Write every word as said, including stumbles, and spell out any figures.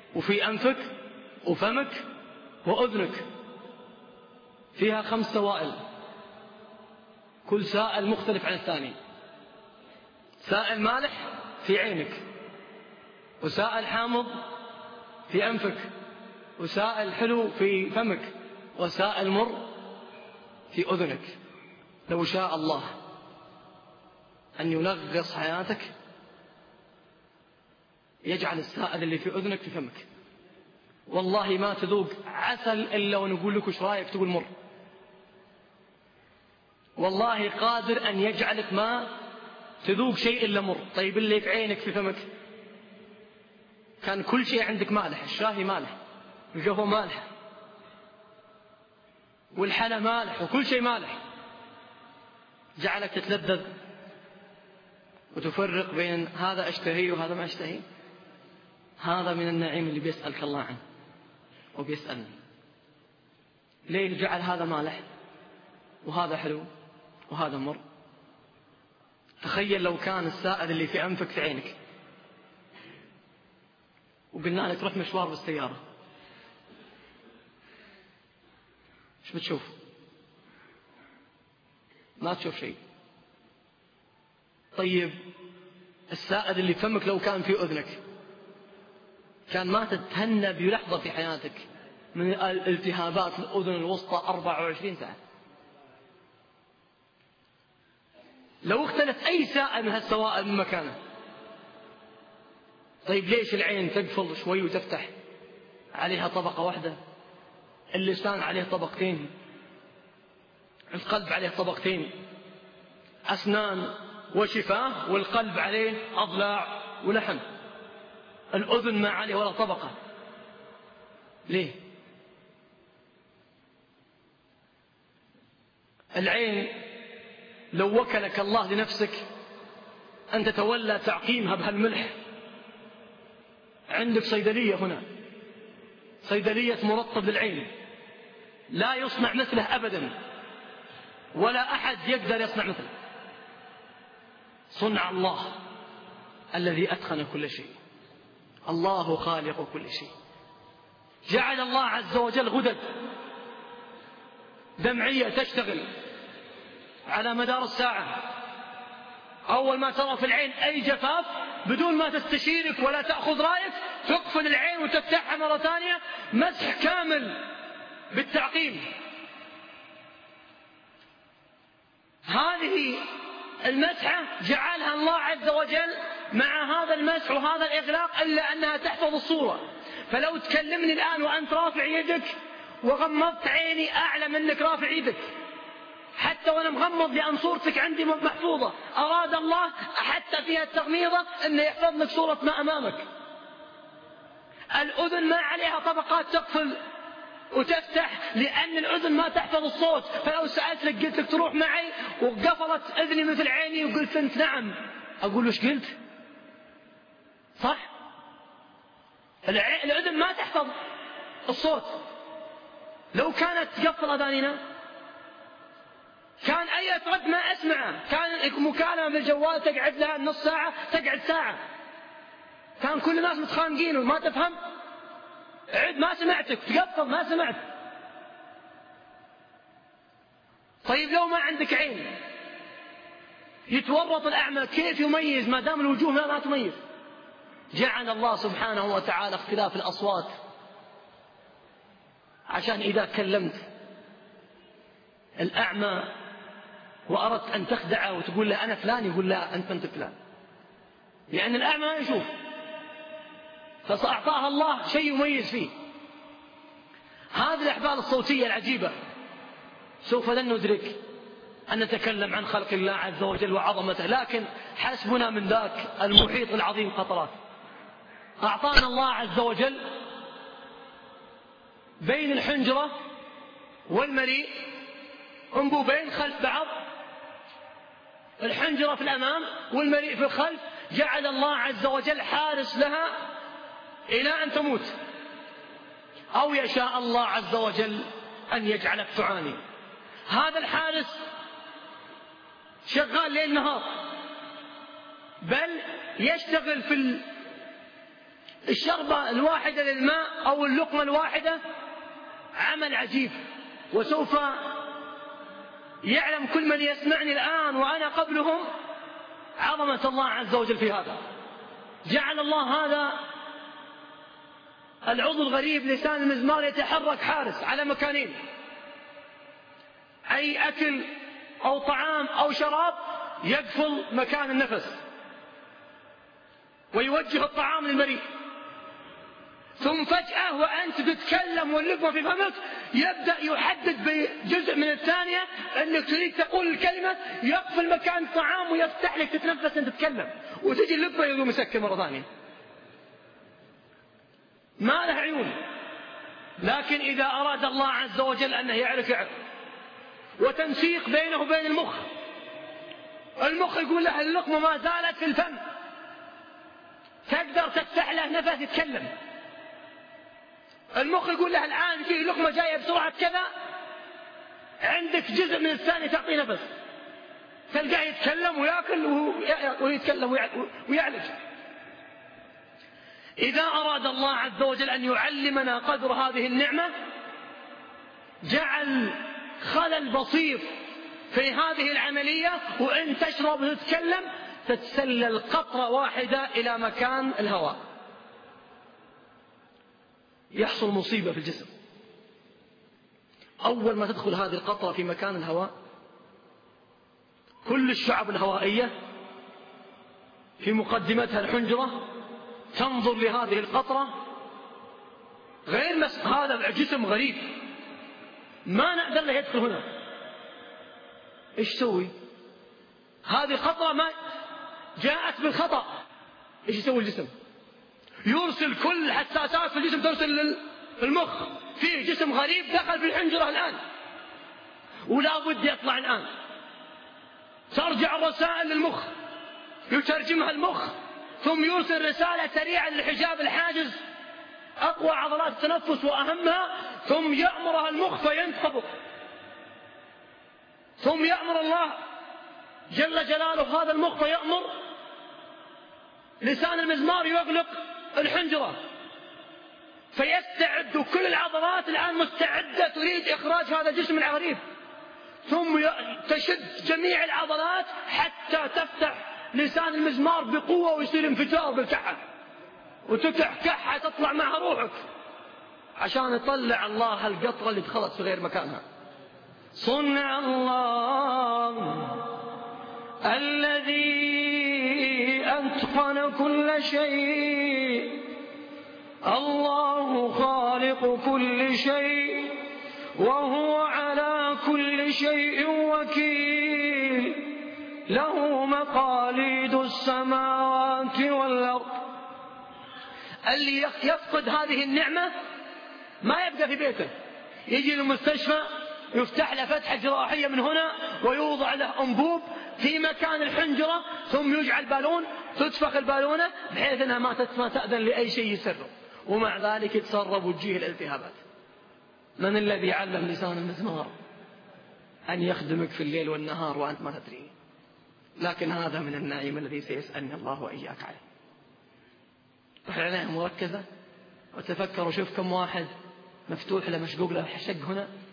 وفي أنفك وفمك وأذنك، فيها خمس سوائل، كل سائل مختلف عن الثاني. سائل مالح في عينك، وسائل حامض في أنفك، وسائل حلو في فمك، وسائل مر في أذنك. لو شاء الله أن يلغص حياتك يجعل السائل اللي في أذنك في فمك، والله ما تذوق عسل إلا ونقول لك وش رايك تقول مر. والله قادر أن يجعلك ما تذوق شيء إلا مر. طيب اللي في عينك في فمك كان كل شيء عندك مالح، الشاهي مالح، القهوة مالح، والحلا مالح، وكل شيء مالح، جعلك تتلذذ وتفرق بين هذا أشتهي وهذا ما أشتهي. هذا من النعيم اللي بيسألك الله عنه وبيسألني. ليه جعل هذا مالح وهذا حلو وهذا مر؟ تخيل لو كان السائل اللي في أنفك في عينك، وقلنا لك تروح مشوار بالسيارة، ايش بتشوف؟ ما تشوف شيء. طيب السائل اللي في فمك لو كان في أذنك، كان ما تتهنى بلحظة في حياتك من الالتهابات الأذن الوسطى أربعة وعشرين ساعة. لو اختلف أي سائل من هالسوائل من مكانه. طيب ليش العين تقفل شوي وتفتح؟ عليها طبقة واحدة، اللسان عليه طبقتين، القلب عليه طبقتين، أسنان وشفاه، والقلب عليه أضلاع ولحم. الأذن ما عليه ولا طبقة. ليه؟ العين لو وكلك الله لنفسك أن تتولى تعقيمها بهالملح، عندك صيدلية هنا، صيدلية مرطب للعين، لا يصنع مثله أبدا، ولا أحد يقدر يصنع مثله. صنع الله الذي أتقن كل شيء، الله خالق كل شيء. جعل الله عز وجل غدد دمعية تشتغل على مدار الساعة. أول ما ترى في العين أي جفاف بدون ما تستشيرك ولا تأخذ رأيك تقفل العين وتفتحها مرة ثانية، مسح كامل بالتعقيم. هذه المسحة جعلها الله عز وجل مع هذا المسح وهذا الإغلاق إلا أنها تحفظ الصورة. فلو تكلمني الآن وأنت رافع يدك وغمضت عيني أعلم أنك رافع يدك، حتى وأنا مغمض لأن صورتك عندي محفوظة. أراد الله حتى فيها التغميضة أن يحفظ لك صورة ما أمامك. الأذن ما عليها طبقات تقفل وتفتح لأن الأذن ما تحفظ الصوت. فلو سألتك قلت لك تروح معي وقفلت أذني مثل عيني وقلت أنت نعم، أقول وش قلت؟ صح؟ الأذن ما تحفظ الصوت. لو كانت تقفل أذاننا كان أي رد ما أسمعه، كان مكالمة بالجوال تقعد لها نص ساعة تقعد ساعة، كان كل الناس متخانقين وما تفهم، عد ما سمعتك، تقفل ما سمعت. طيب لو ما عندك عين يتورط الأعمى كيف يميز ما دام الوجوه ما تميز؟ جعل الله سبحانه وتعالى اختلاف الأصوات عشان إذا كلمت الأعمى وأردت أن تخدعه وتقول له أنا فلان، يقول لا أنت أنت فلان، لأن الأعمى ما يشوف، فأعطاها الله شيء يميز فيه. هذه الأحبال الصوتية العجيبة سوف لن ندرك أن نتكلم عن خلق الله عز وجل وعظمته، لكن حسبنا من ذاك المحيط العظيم قطرات. أعطانا الله عز وجل بين الحنجرة والمريء أنبوبين خلف بعض، الحنجرة في الأمام والمريء في الخلف، جعل الله عز وجل حارس لها إلى أن تموت، أو يشاء الله عز وجل أن يجعلك تعاني. هذا الحارس شغال ليل نهار، بل يشتغل في الشربة الواحدة للماء أو اللقمة الواحدة عمل عجيب، وسوف يعلم كل من يسمعني الآن وأنا قبلهم عظمة الله عز وجل في هذا. جعل الله هذا العضو الغريب لسان المزمار يتحرك حارس على مكانين، أي أكل أو طعام أو شراب يقفل مكان النفس ويوجه الطعام للمريء، ثم فجأة وأنت تتكلم واللقمة في فمك يبدأ يحدد بجزء من الثانية أنك تريد تقول الكلمة، يقفل مكان الطعام ويفتح لك تتنفس أن تتكلم، وتجي اللقمة يقوم يسكر مرة ثانية. ما له عيون، لكن إذا أراد الله عز وجل أنه يعرف يعرف. وتنسيق بينه وبين المخ، المخ يقول له اللقمة ما زالت في الفم، تقدر تفتح له نفس يتكلم. المخ يقول له الآن في لقمة جاية بسرعة كذا، عندك جزء من الثانية تعطيه نفس، تلقاه يتكلم ويأكل ويتكلم ويعلج. إذا أراد الله عز وجل أن يعلمنا قدر هذه النعمة جعل خلل بسيط في هذه العملية، وإن تشرب وتتكلم تتسلل قطرة واحدة إلى مكان الهواء، يحصل مصيبة في الجسم. أول ما تدخل هذه القطرة في مكان الهواء كل الشعب الهوائية في مقدمتها الحنجرة تنظر لهذه القطرة غير مس... هذا جسم غريب ما نقدر له يدخل هنا، إيش سوي؟ هذه القطرة ما جاءت بالخطأ، إيش يسوي الجسم؟ يرسل كل حساسات في الجسم ترسل للمخ، فيه جسم غريب دخل في الحنجرة الآن ولا بد يطلع الآن. ترجع الرسائل للمخ يترجمها المخ، ثم يرسل رسالة سريعة للحجاب الحاجز أقوى عضلات التنفس وأهمها، ثم يأمرها المخ فينتفض، ثم يأمر الله جل جلاله هذا المخ فيأمر لسان المزمار يغلق الحنجرة، فيستعد كل العضلات الآن مستعدة تريد إخراج هذا الجسم الغريب، ثم تشد جميع العضلات حتى تفتح لسان المزمار بقوة ويصير انفجار بالكحة وتفتح كحة تطلع معها روحك عشان يطلع الله القطرة اللي دخلت في غير مكانها. صنع الله الذي أتقن كل شيء، الله خالق كل شيء وهو على كل شيء وكيل، له مقاليد السماوات والأرض. اللي يفقد هذه النعمة ما يبقى في بيته، يجي للمستشفى يفتح له فتحة جراحية من هنا ويوضع له أنبوب في مكان الحنجرة، ثم يجعل بالون تدفق البالونة بحيث أنها ما تأذن لأي شيء يسرب، ومع ذلك يتسرب وتجيه الالتهابات. من الذي علم لسان المزمار أن يخدمك في الليل والنهار وأنت ما تدري؟ لكن هذا من النعيم الذي سيسألني الله وإياك عليه. روح عليها مركزة وتفكر وشوف كم واحد مفتوح له مشقوق له حشق هنا